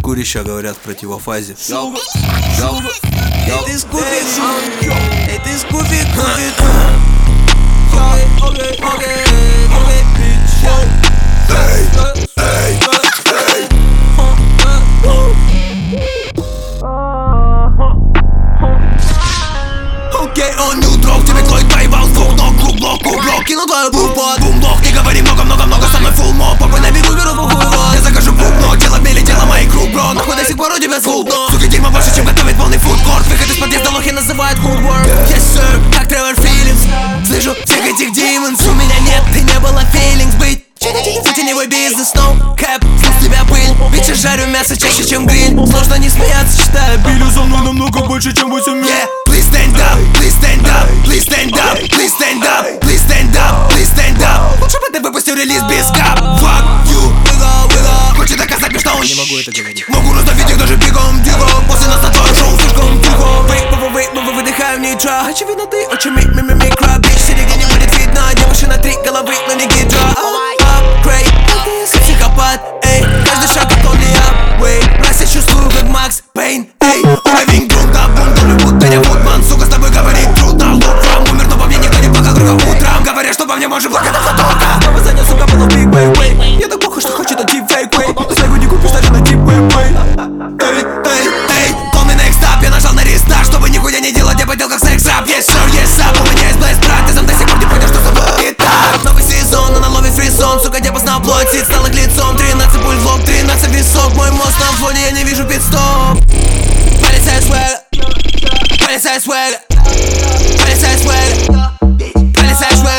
курящие говорят в противофазе. Эй, ты скуфик, эй, ты скуфик, Окей, он неутрок, тебе Клойд поебал с двух ног, клуб-блок, кинул твою бумбот, бум-блок, не говори много-много-много, со мной фулл моб, попой на бегу, беру бухую вот. Я закажу бубно, дело в мели, дело моих круг, бро, нахуй до сих пор у тебя звук, но сука, дерьма больше, чем готовит полный фудкорт. Выход из подъезда лохи называют худворк. Yes sir, как Тревор Филлипс, слышу всех этих демонс. У меня нет и не было фейлингс быть теневой бизнес, no cap, с тебя пыль. Вечер жарю мясо чаще, чем гриль. Сложно не смеяться, считая билю за мной намного больше, чем 8 миль. Yeah, please stand up, please stand up, please stand up, please stand up, please stand up, please stand up. Лучше бы ты выпустил релиз без кап. Fuck you, wiggle. Хочет доказать мне, что он Не могу это говорить. могу раздавить их даже бегом, дигом. После нас на твое шоу слишком тихо. Выдыхаю в нитро. Очевидно, ты очень микро. Бич, сиди, где не будет видно. Девушки на 3 головы, но не гидро. Апгрейд, как психопат, эй. Каждый шаг как only upway. Раз я чувствую, как Макс Пейн, эй. Уровень грунта, бум, Голливуд, меня Вудман. Сука, с тобой говорить трудно. Лук вам умер, но по мне никто не плакал кругом утром. Говорят, что по мне может плакать автотурка. Снова занес, сука, было big way. Я так плохо, что хочет, а deep fake way. Свою не купишь даже на deep way. Эй, полный next up, я нажал на рестарт, чтобы нихуя не делать, я подел как секс-рап. Yes sir, yes up, у меня есть блэст, брат. Ты сам до сих пор не понял, что забыл гитар. Новый сезон, она ловит фризон. Сука, я познал плоть, стал их лицом. 13 пуль в лоб, 13 висок. Мой мозг на фоне, я не вижу пит-стоп. Полицай свэг, полицай свэг, полицай свэг, полицай свэг.